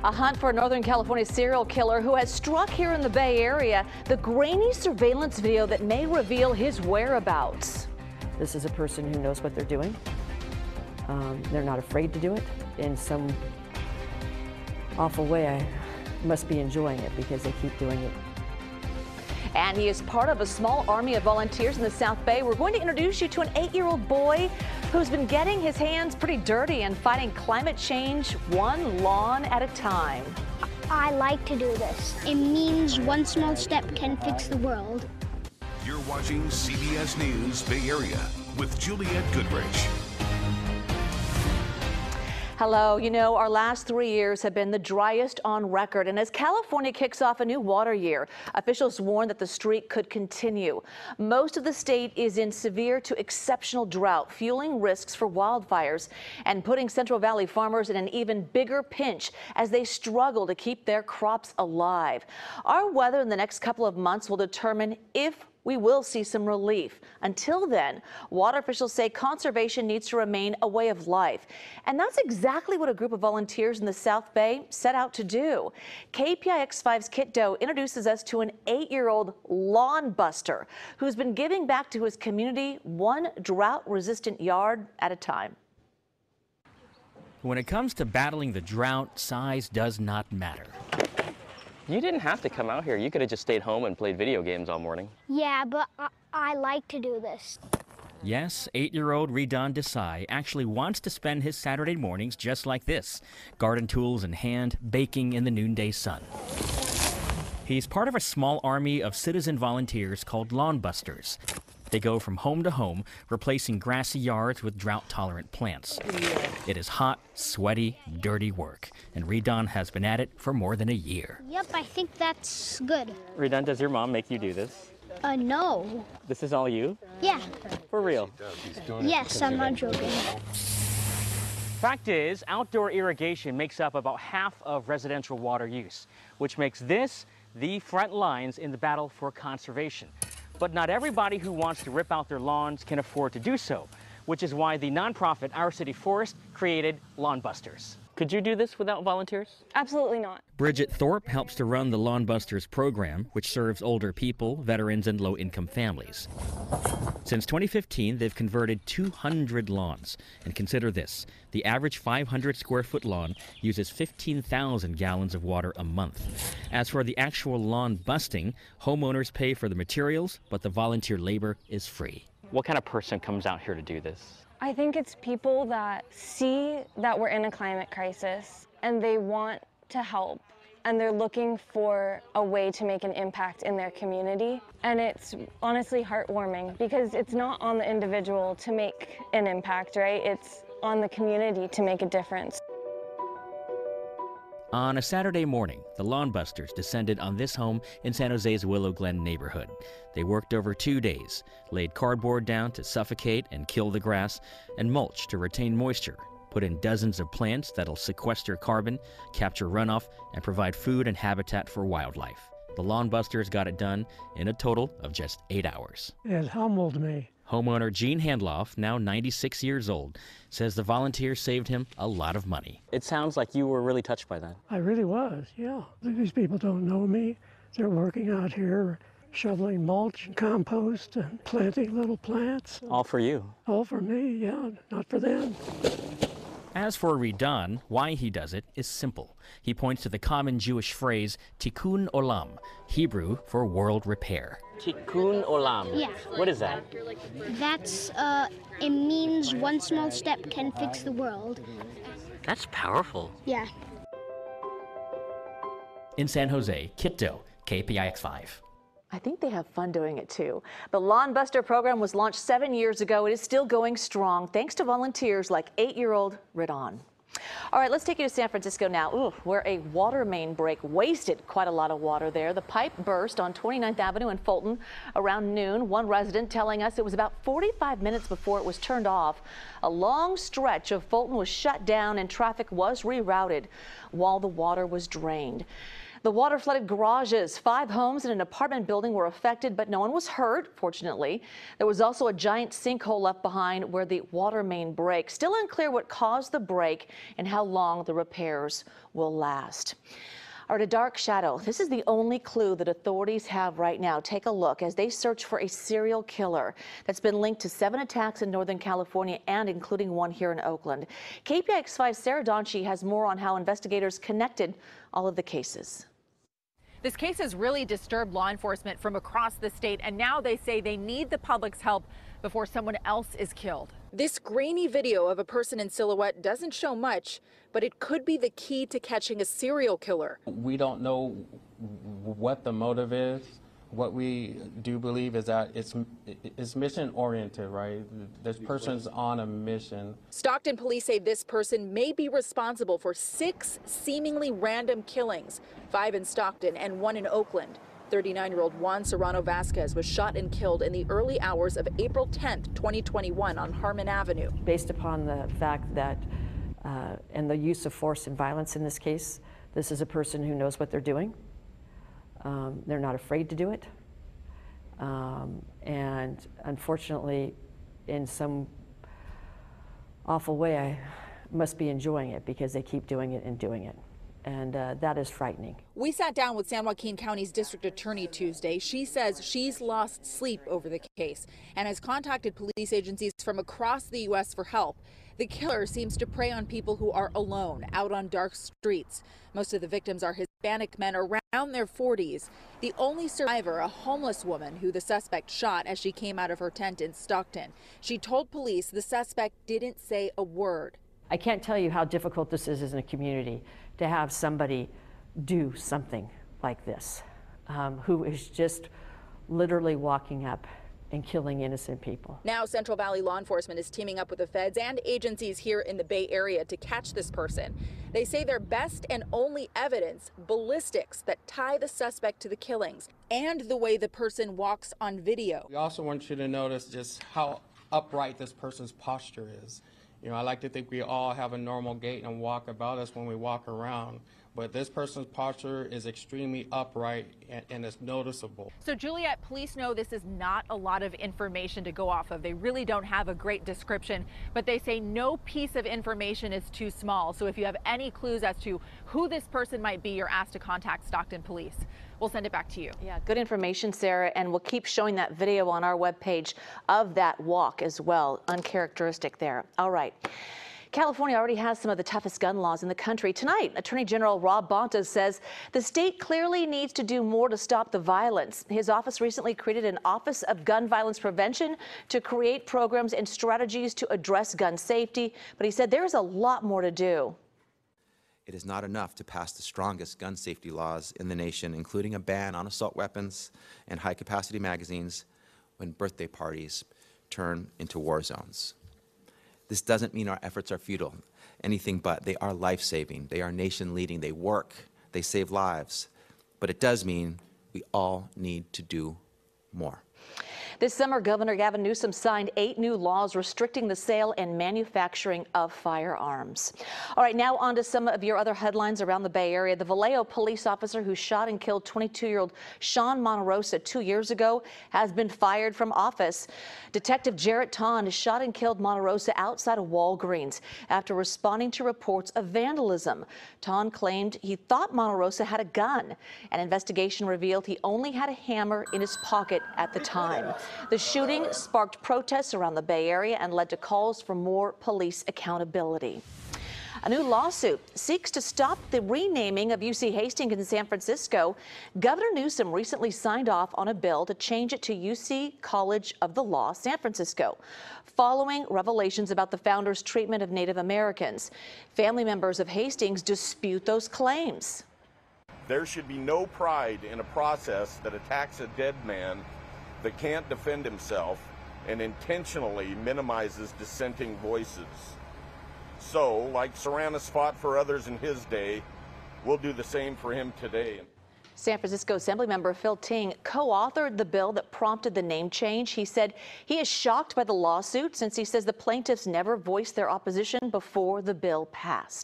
A hunt for a Northern California serial killer who has struck here in the Bay Area. The grainy surveillance video that may reveal his whereabouts. This is a person who knows what they're doing. They're not afraid to do it. In some awful way, I must be enjoying it because they keep doing it. And he is part of a small army of volunteers in the South Bay. We're going to introduce you to an 8-year-old boy who's been getting his hands pretty dirty and fighting climate change one lawn at a time. I like to do this. It means one small step can fix the world. You're watching CBS News Bay Area with Juliette Goodrich. Hello. You know, our last 3 years have been the driest on record. And as California kicks off a new water year, officials warn that the streak could continue. Most of the state is in severe to exceptional drought, fueling risks for wildfires and putting Central Valley farmers in an even bigger pinch as they struggle to keep their crops alive. Our weather in the next couple of months will determine if we will see some relief. Until then, water officials say conservation needs to remain a way of life. And that's exactly what a group of volunteers in the South Bay set out to do. KPIX5's Kit Doe introduces us to an 8-year-old lawn buster who's been giving back to his community one drought-resistant yard at a time. When it comes to battling the drought, size does not matter. You didn't have to come out here. You could have just stayed home and played video games all morning. Yeah, but I like to do this. Yes, 8-year-old Redon Desai actually wants to spend his Saturday mornings just like this, garden tools in hand, baking in the noonday sun. He's part of a small army of citizen volunteers called Lawn Busters. They go from home to home, replacing grassy yards with drought-tolerant plants. It is hot, sweaty, dirty work, and Redon has been at it for more than a year. Yep, I think that's good. Redon, does your mom make you do this? No. This is all you? Yeah. For real? Yes, I'm not joking. Fact is, outdoor irrigation makes up about half of residential water use, which makes this the front lines in the battle for conservation. But not everybody who wants to rip out their lawns can afford to do so, which is why the nonprofit Our City Forest created Lawn Busters. Could you do this without volunteers? Absolutely not. Bridget Thorpe helps to run the Lawn Busters program, which serves older people, veterans, and low-income families. Since 2015, they've converted 200 lawns. And consider this, the average 500-square-foot lawn uses 15,000 gallons of water a month. As for the actual lawn busting, homeowners pay for the materials, but the volunteer labor is free. What kind of person comes out here to do this? I think it's people that see that we're in a climate crisis and they want to help and they're looking for a way to make an impact in their community. And it's honestly heartwarming because it's not on the individual to make an impact, right? It's on the community to make a difference. On a Saturday morning, the Lawn Busters descended on this home in San Jose's Willow Glen neighborhood. They worked over 2 days, laid cardboard down to suffocate and kill the grass, and mulch to retain moisture, put in dozens of plants that'll sequester carbon, capture runoff, and provide food and habitat for wildlife. The Lawn Busters got it done in a total of just 8 hours. It humbled me. Homeowner Gene Handloff, now 96 years old, says the volunteers saved him a lot of money. It sounds like you were really touched by that. I really was, yeah. These people don't know me. They're working out here, shoveling mulch and compost and planting little plants. All for you. All for me, yeah, not for them. As for Redon, why he does it is simple. He points to the common Jewish phrase, Tikkun Olam, Hebrew for world repair. Tikkun Olam. Yeah. What is that? That's, it means one small step can fix the world. That's powerful. Yeah. In San Jose, Kit Doe, KPIX5. I think they have fun doing it too. The Lawn Buster program was launched 7 years ago. It is still going strong thanks to volunteers like 8-year-old Redon. All right, let's take you to San Francisco now, where a water main break wasted quite a lot of water there. The pipe burst on 29th Avenue in Fulton around noon. One resident telling us it was about 45 minutes before it was turned off. A long stretch of Fulton was shut down and traffic was rerouted while the water was drained. The water flooded garages. 5 homes in an apartment building were affected, but no one was hurt, fortunately. There was also a giant sinkhole left behind where the water main breaks. Still unclear what caused the break and how long the repairs will last. All right, a dark shadow. This is the only clue that authorities have right now. Take a look as they search for a serial killer that's been linked to 7 attacks in Northern California and including one here in Oakland. KPIX5's Sarah Donchi has more on how investigators connected all of the cases. This case has really disturbed law enforcement from across the state, and now they say they need the public's help before someone else is killed. This grainy video of a person in silhouette doesn't show much, but it could be the key to catching a serial killer. We don't know what the motive is. What we do believe is that it's mission oriented, right? This person's on a mission. Stockton police say this person may be responsible for 6 seemingly random killings, 5 in Stockton and 1 in Oakland. 39-year-old Juan Serrano Vasquez was shot and killed in the early hours of April 10th, 2021 on Harmon Avenue. Based upon the fact that, and the use of force and violence in this case, this is a person who knows what they're doing. They're not afraid to do it. And unfortunately, in some awful way, I must be enjoying it because they keep doing it and doing it. And that is frightening. We sat down with San Joaquin County's district attorney Tuesday. She says she's lost sleep over the case and has contacted police agencies from across the U.S. for help. The killer seems to prey on people who are alone, out on dark streets. Most of the victims are Hispanic men around their 40s. The only survivor, a homeless woman who the suspect shot as she came out of her tent in Stockton. She told police the suspect didn't say a word. I can't tell you how difficult this is in a community to have somebody do something like this, who is just literally walking up and killing innocent people. Now Central Valley law enforcement is teaming up with the feds and agencies here in the Bay Area to catch this person. They say their best and only evidence, ballistics that tie the suspect to the killings and the way the person walks on video. We also want you to notice just how upright this person's posture is. You know, I like to think we all have a normal gait and walk about us when we walk around, but this person's posture is extremely upright and it's noticeable. So Juliet, police know this is not a lot of information to go off of. They really don't have a great description, but they say no piece of information is too small. So if you have any clues as to who this person might be, you're asked to contact Stockton Police. We'll send it back to you. Yeah, good information, Sarah, and we'll keep showing that video on our webpage of that walk as well. Uncharacteristic there. All right. California already has some of the toughest gun laws in the country. Tonight, Attorney General Rob Bonta says the state clearly needs to do more to stop the violence. His office recently created an Office of Gun Violence Prevention to create programs and strategies to address gun safety, but he said there is a lot more to do. It is not enough to pass the strongest gun safety laws in the nation, including a ban on assault weapons and high-capacity magazines, when birthday parties turn into war zones. This doesn't mean our efforts are futile, anything but. They are life-saving, they are nation-leading, they work, they save lives. But it does mean we all need to do more. This summer, Governor Gavin Newsom signed 8 new laws restricting the sale and manufacturing of firearms. All right, now on to some of your other headlines around the Bay Area. The Vallejo police officer who shot and killed 22-year-old Sean Monterosa 2 years ago has been fired from office. Detective Jarrett Ton shot and killed Monterosa outside of Walgreens after responding to reports of vandalism. Ton claimed he thought Monterosa had a gun. An investigation revealed he only had a hammer in his pocket at the time. The shooting sparked protests around the Bay Area and led to calls for more police accountability. A new lawsuit seeks to stop the renaming of UC Hastings in San Francisco. Governor Newsom recently signed off on a bill to change it to UC College of the Law, San Francisco, following revelations about the founder's treatment of Native Americans. Family members of Hastings dispute those claims. There should be no pride in a process that attacks a dead man that can't defend himself and intentionally minimizes dissenting voices. So, like Serranus fought for others in his day, we'll do the same for him today. San Francisco Assemblymember Phil Ting co-authored the bill that prompted the name change. He said he is shocked by the lawsuit since he says the plaintiffs never voiced their opposition before the bill passed.